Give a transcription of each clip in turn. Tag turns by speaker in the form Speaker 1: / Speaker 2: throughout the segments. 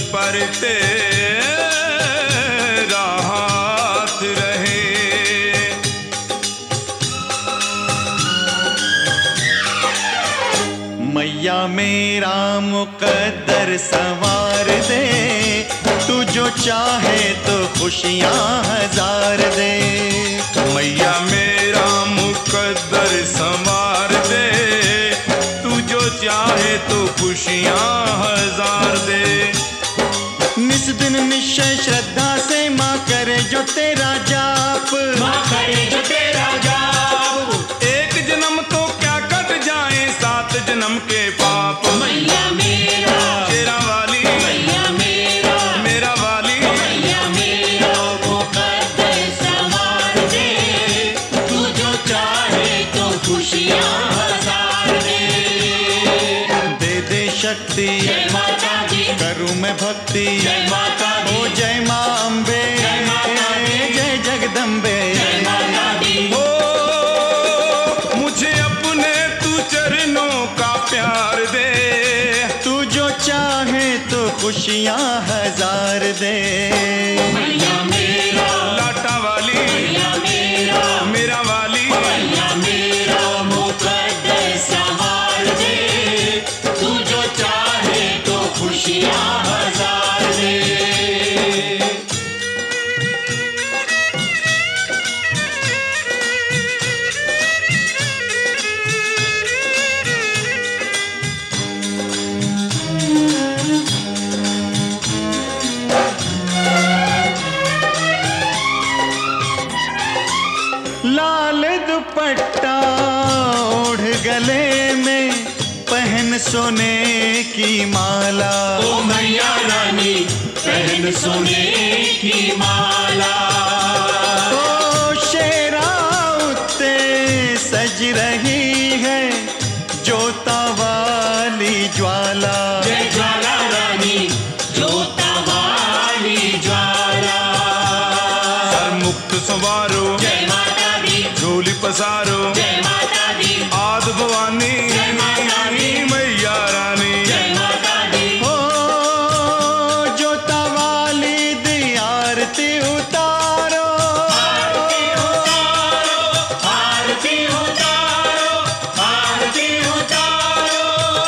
Speaker 1: पर तेरा हाथ रहे।
Speaker 2: मैया मेरा मुकद्दर संवार दे, तू जो चाहे तो खुशियाँ हजार दे।
Speaker 1: मैया मेरा मुकद्दर संवार दे, तू जो चाहे तो खुशियाँ हजार दे।
Speaker 2: निस दिन निश्चय श्रद्धा से माँ करे जो तेरा जाप,
Speaker 3: माँ करे जो तेरा जाप।
Speaker 1: एक जन्म तो क्या कट जाए, 7 जन्म के पाप।
Speaker 3: मैया मेरा
Speaker 1: शेरा वाली,
Speaker 3: मैया मेरा
Speaker 1: मेरा वाली,
Speaker 3: मैया मेरा मुकद्दर संवार दे, तू जो चाहे तो खुशियाँ हजार दे।
Speaker 2: दे दे शक्ति
Speaker 3: जय माता दी,
Speaker 2: करूँ मैं भक्ति।
Speaker 3: जय माता दी,
Speaker 2: ओ जय माँ अम्बे,
Speaker 3: जय माता दी,
Speaker 2: जय जगदम्बे।
Speaker 3: जय माता दी।
Speaker 1: ओ मुझे अपने तू चरणों का प्यार दे,
Speaker 2: तू जो चाहे तो खुशियाँ हजार दे।
Speaker 3: मैया मेरा
Speaker 1: लाटा वाली,
Speaker 3: मैया मेरा
Speaker 1: मेरा वाली,
Speaker 3: मैया मेरा मुकद्दर संवार दे, तू जो चाहे तो खुशियाँ हजार दे।
Speaker 2: लाल दुपट्टा ओढ़ गले में, पहन सोने की माला।
Speaker 3: ओ मैया रानी पहन सोने की माला।
Speaker 2: ओ शेरा उत्ते सज रही है जोता वाली ज्वाला।
Speaker 3: जय ज्वाला रानी जोता वाली ज्वाला।
Speaker 1: सर मुक्त संवारो,
Speaker 3: जय माता दी,
Speaker 1: झोली पसारो,
Speaker 3: जय माता दी,
Speaker 1: आद भवानी,
Speaker 3: जय माता दी,
Speaker 1: मैया रानी।
Speaker 3: जय माता दी।
Speaker 2: ओ जोता वाली दी आरती उतारो,
Speaker 3: आरती उतारो, आरती उतारो, आरती उतारो।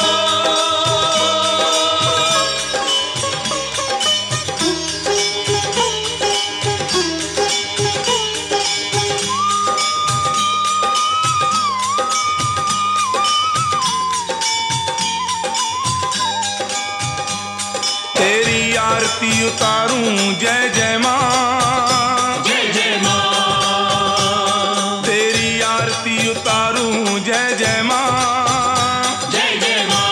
Speaker 1: तेरी आरती उतारूं, जय जय माँ,
Speaker 3: जय जय माँ।
Speaker 1: तेरी आरती उतारूं, जय जय माँ।
Speaker 3: जय जय माँ।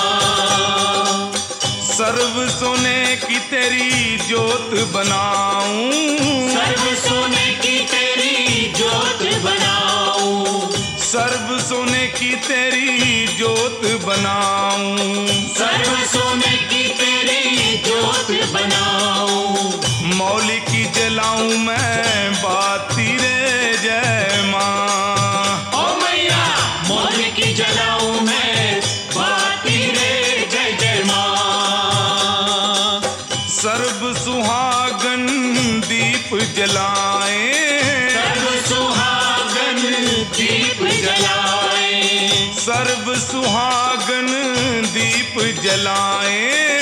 Speaker 1: सर्व सोने की तेरी जोत बनाऊं,
Speaker 3: सर्व सोने की तेरी जोत बनाऊं।
Speaker 1: सर्व सोने की तेरी जोत बनाऊं।
Speaker 3: सर्व सोने की तेरी जोत बनाऊं।
Speaker 1: मौली की जलाऊं मैं बाती रे, जय माँ।
Speaker 3: ओ मैया मौल की जलाऊं मैं बाती रे, जय जय माँ।
Speaker 1: सर्व सुहागन दीप जलाएं,
Speaker 3: सर्व सुहागन दीप जलाए।
Speaker 1: सर्व सुहागन दीप जलाएं।